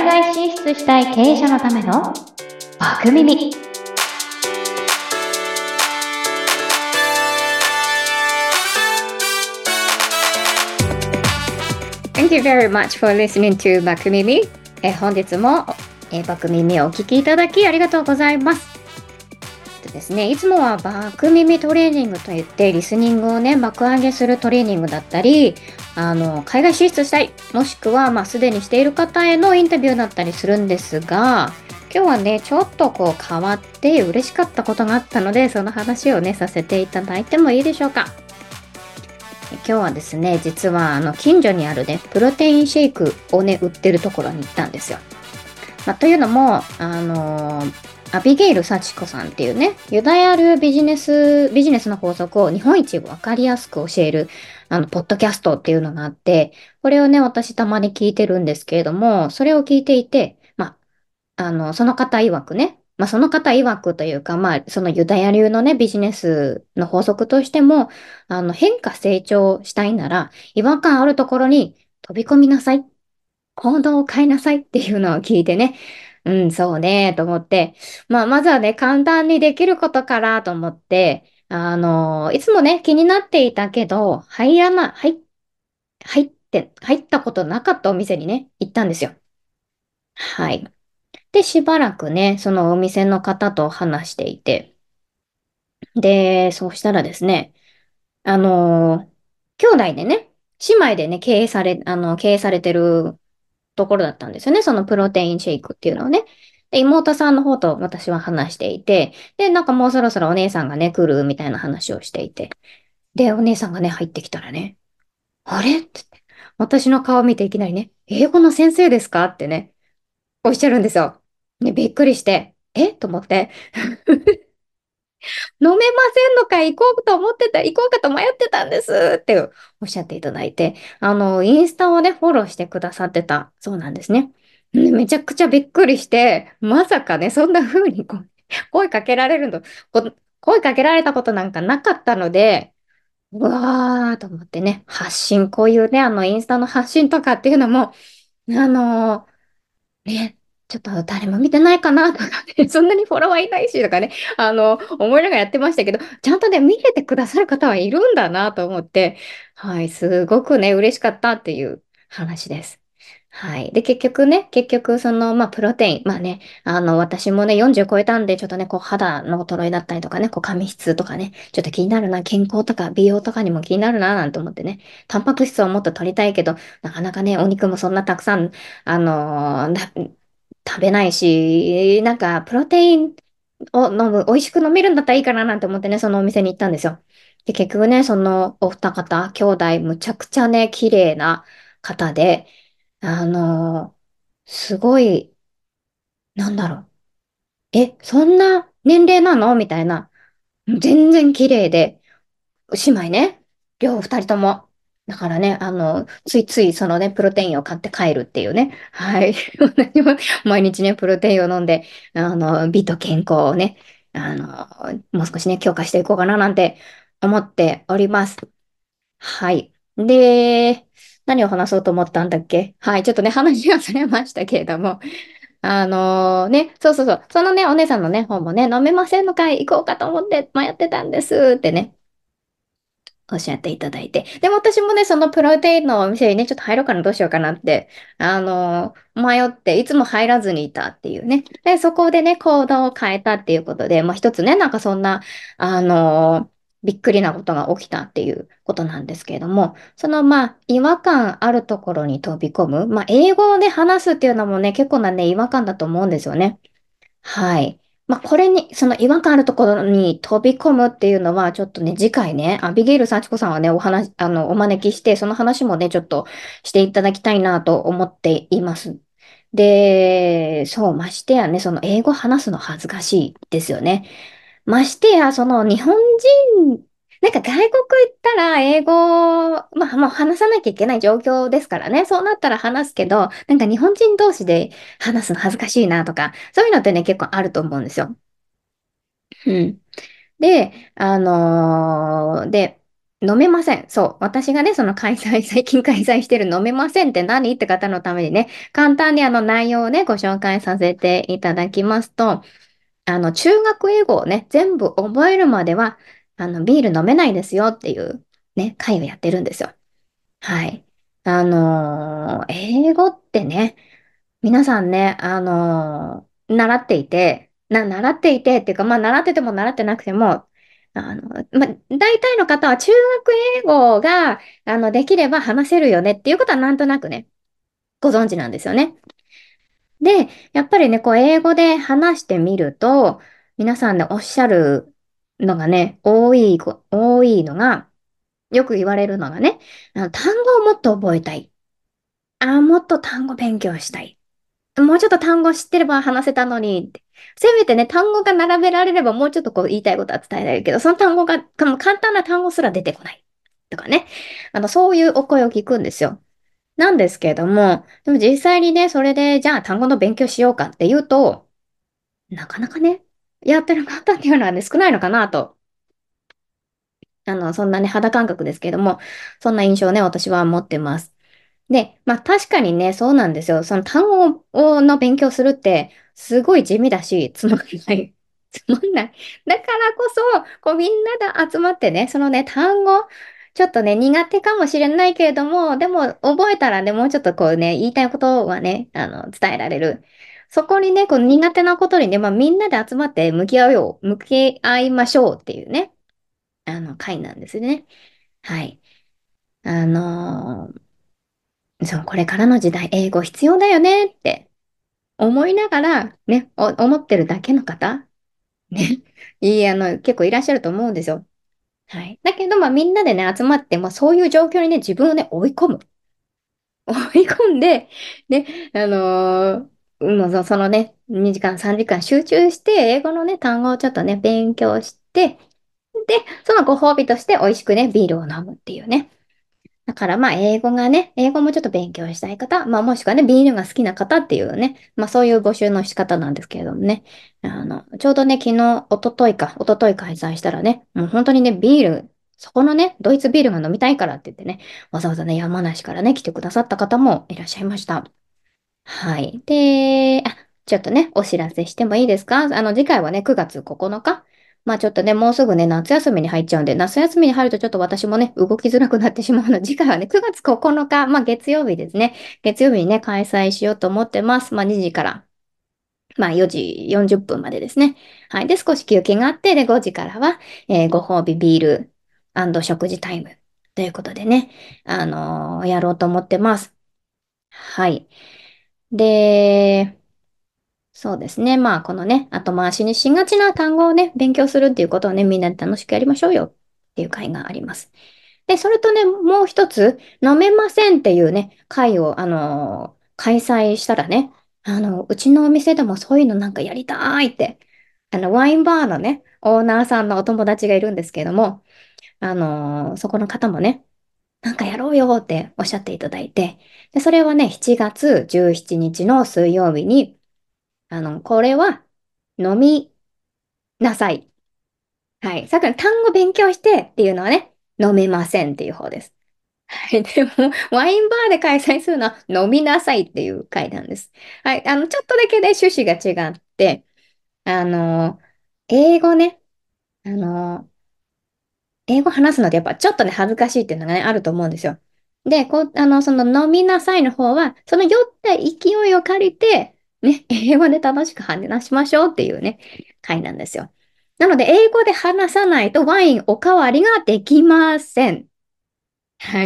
外進出したい経営者のためのバク耳。Thank you very much for listening to バク耳。本日も、バク耳をお聞きいただきありがとうございます。ですね、いつもはバク耳トレーニングといってリスニングをね爆上げするトレーニングだったり、海外進出したい、もしくはすでにしている方へのインタビューだったりするんですが、今日はねちょっと変わって嬉しかったことがあったので、その話をねさせていただいてもいいでしょうか。今日はですね、実は近所にあるねプロテインシェイクをね売ってるところに行ったんですよ。というのもアビゲイル幸子さんっていうね、ユダヤ流ビジネスの法則を日本一わかりやすく教える、ポッドキャストっていうのがあって、これをね、私たまに聞いてるんですけれども、それを聞いていて、その方曰くね、その方曰くというか、そのユダヤ流のね、ビジネスの法則としても、変化成長したいなら、違和感あるところに飛び込みなさい。行動を変えなさいっていうのを聞いてね、そうね、と思って、まずはね、簡単にできることからと思って、いつもね、気になっていたけど、入ったことなかったお店にね、行ったんですよ。はい。で、しばらくね、そのお店の方と話していて、で、そうしたらですね、あの、兄弟でね、姉妹でね、経営されてるところだったんですよね。そのプロテインシェイクっていうのをね。で、妹さんの方と私は話していて、で、なんかもうそろそろお姉さんがね、来るみたいな話をしていて。で、お姉さんがね、入ってきたらね、あれって言って、私の顔見ていきなりね、英語の先生ですかってね、おっしゃるんですよ。で、びっくりして、と思って、飲めませんのか、行こうかと迷ってたんですっておっしゃっていただいて、インスタをね、フォローしてくださってたそうなんですね。でめちゃくちゃびっくりして、まさかね、そんな風に声かけられるの、声かけられたことなんかなかったので、うわーと思ってね、こういうね、インスタの発信とかっていうのも、あのね、ちょっと誰も見てないかなとかね、そんなにフォロワーいないしとかね、思いながらやってましたけど、ちゃんとね、見れてくださる方はいるんだなと思って、はい、すごくね、嬉しかったっていう話です。はい。で、結局、プロテイン。私もね、40超えたんで、ちょっとね、肌の衰えだったりとかね、髪質とかね、ちょっと気になるな、健康とか美容とかにも気になるな、なんて思ってね、タンパク質をもっと取りたいけど、なかなかね、お肉もそんなたくさんあのーな食べないし、なんか、プロテインを美味しく飲めるんだったらいいかななんて思ってね、そのお店に行ったんですよ。で、結局ね、そのお二方、兄弟、むちゃくちゃね、綺麗な方で、あのーすごい、なんだろう。そんな年齢なのみたいな。全然綺麗で、姉妹ね。二人とも。だからね、ついついそのね、プロテインを買って帰るっていうね。はい。何も毎日ね、プロテインを飲んで、美と健康をね、もう少しね、強化していこうかななんて思っております。はい。で、何を話そうと思ったんだっけ。はい。ちょっとね、話がそれましたけれども。そうそうそう。そのね、お姉さんのね、本もね、飲めませんのかい、行こうかと思って迷ってたんですってね。おっしゃっていただいて。でも私もね、そのプロテインのお店にね、ちょっと入ろうかな、どうしようかなって、迷って、いつも入らずにいたっていうね。で、そこでね、行動を変えたっていうことで、一つね、なんかそんな、あのびっくりなことが起きたっていうことなんですけれども、違和感あるところに飛び込む。英語で話すっていうのもね、結構なね、違和感だと思うんですよね。はい。これに、その違和感あるところに飛び込むっていうのは、ちょっとね、次回ね、アビゲイル幸子さんはね、お招きして、その話もね、ちょっとしていただきたいなと思っています。で、そう、ましてやね、その英語話すの恥ずかしいですよね。ましてや、その日本人、なんか外国行ったら英語、もう話さなきゃいけない状況ですからね。そうなったら話すけど、なんか日本人同士で話すの恥ずかしいなとか、そういうのってね、結構あると思うんですよ。うん。で、 飲めません。そう。私がね、その最近開催してる飲めませんって何って方のためにね、簡単に内容をね、ご紹介させていただきますと、中学英語をね、全部覚えるまでは、ビール飲めないですよっていうね、会をやってるんですよ。はい。英語ってね、皆さんね、習っていてっていうか、まあ、習ってても習ってなくても、大体の方は中学英語が、できれば話せるよねっていうことはなんとなくね、ご存知なんですよね。で、やっぱりね、こう、英語で話してみると、皆さんね、おっしゃるのがね、多いのが、よく言われるのがね、単語をもっと覚えたい。もっと単語勉強したい。もうちょっと単語知ってれば話せたのにって。せめてね、単語が並べられればもうちょっとこう言いたいことは伝えられるけど、その単語が、簡単な単語すら出てこない。とかね。そういうお声を聞くんですよ。なんですけれども、でも実際にね、それで、じゃあ単語の勉強しようかっていうと、なかなかね、やってる方っていうのはね、少ないのかなと。そんなね、肌感覚ですけれども、そんな印象をね、私は持ってます。で、まあ確かにね、そうなんですよ。その単語の勉強するって、すごい地味だし、つまんない。つまんない。だからこそ、こうみんなで集まってね、そのね、単語、ちょっとね、苦手かもしれないけれども、でも覚えたらね、もうちょっとこうね、言いたいことはね、伝えられる。そこにね、この苦手なことにね、まあみんなで集まって向き合いましょうっていうね、会なんですね。はい。あのそう、これからの時代、英語必要だよねって思いながら、ね、思ってるだけの方、ね、結構いらっしゃると思うんですよ。はい。だけど、まあ、みんなでね、集まって、まあ、そういう状況にね、自分をね、追い込む。追い込んで、ね、もうそのね、2時間、3時間集中して、英語のね、単語をちょっとね、勉強して、で、そのご褒美として美味しくね、ビールを飲むっていうね。だからまあ英語もちょっと勉強したい方、まあもしくはね、ビールが好きな方っていうね、まあそういう募集の仕方なんですけれどもね、ちょうどね、一昨日開催したらね、もう本当にね、そこのね、ドイツビールが飲みたいからって言ってね、わざわざね、山梨からね、来てくださった方もいらっしゃいました。はい。で、ちょっとね、お知らせしてもいいですか？次回はね、9月9日。まあちょっとね、もうすぐね、夏休みに入っちゃうんで、夏休みに入るとちょっと私もね、動きづらくなってしまうので、次回はね、9月9日、まあ月曜日ですね。月曜日にね、開催しようと思ってます。まあ2時から、まあ4時40分までですね。はい。で、少し休憩があって、で、5時からは、ご褒美ビール食事タイムということでね、やろうと思ってます。はい。で、そうですね。まあ、このね、後回しにしがちな単語をね、勉強するっていうことをね、みんなで楽しくやりましょうよっていう会があります。で、それとね、もう一つ、飲めませんっていうね、会を、開催したらね、うちのお店でもそういうのなんかやりたいって、ワインバーのね、オーナーさんのお友達がいるんですけれども、そこの方もね、なんかやろうよっておっしゃっていただいて、で、それはね、7月17日の水曜日に、これは飲みなさい。はい。さっきの単語勉強してっていうのはね、飲めませんっていう方です。はい。でも、ワインバーで開催するのは飲みなさいっていう回なんです。はい。ちょっとだけで趣旨が違って、あの、英語ね、あの、英語話すのってやっぱちょっとね、恥ずかしいっていうのがね、あると思うんですよ。で、その飲みなさいの方は、その酔った勢いを借りて、ね、英語で楽しく話しましょうっていうね、回なんですよ。なので、英語で話さないとワインおかわりができません。はい。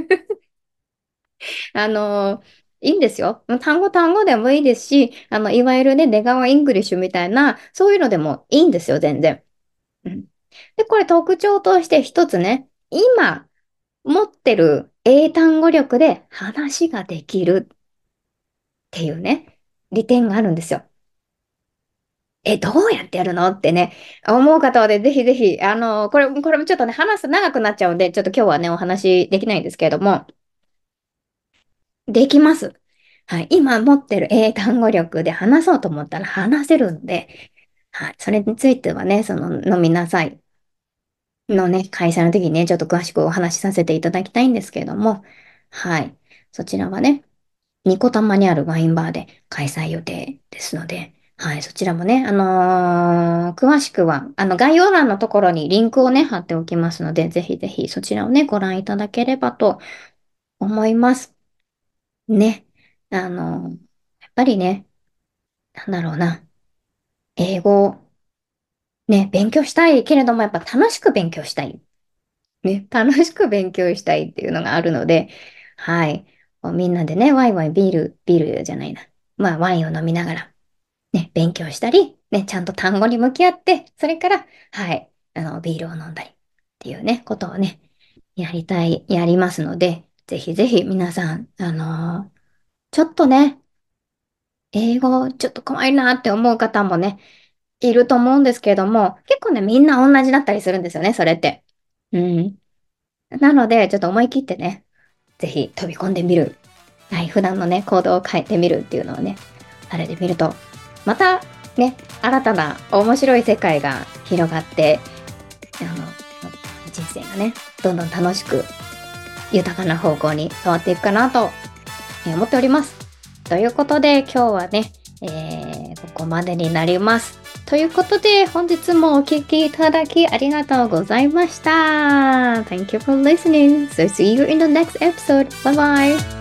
あの、いいんですよ。単語でもいいですし、いわゆるね、出川イングリッシュみたいな、そういうのでもいいんですよ、全然。うん。で、これ特徴として一つね、今持ってる英単語力で話ができるっていうね、利点があるんですよ。どうやってやるのってね、思う方はね、ぜひぜひ、これもちょっとね、話すと長くなっちゃうんで、ちょっと今日はね、お話できないんですけれども、できます。はい。今持ってる英単語力で話そうと思ったら話せるんで、はい。それについてはね、飲みなさい。 のね、開催の時にね、ちょっと詳しくお話しさせていただきたいんですけれども、はい。そちらはね、ニコタマにあるワインバーで開催予定ですので、はい、そちらもね、詳しくは、概要欄のところにリンクをね、貼っておきますので、ぜひぜひそちらをね、ご覧いただければと思います。ね。やっぱりね、なんだろうな、英語、ね、勉強したいけれども、やっぱ楽しく勉強したい。ね、楽しく勉強したいっていうのがあるので、はい。みんなでね、ワイワイビールじゃないな。まあ、ワインを飲みながら、ね、勉強したり、ね、ちゃんと単語に向き合って、それから、はい、ビールを飲んだりっていうね、ことをね、やりますので、ぜひぜひ皆さん、ちょっとね、英語ちょっと怖いなって思う方もね、いると思うんですけれども、結構ね、みんな同じだったりするんですよね、それって。うん。なので、ちょっと思い切ってね、ぜひ飛び込んでみる。はい、普段のね、行動を変えてみるっていうのをね、されてみると、またね、新たな面白い世界が広がって、人生がね、どんどん楽しく豊かな方向に変わっていくかなと思っております。ということで、今日はね、ここまでになります。ということで、本日もお聞きいただきありがとうございました。Thank you for listening. So see you in the next episode. Bye bye.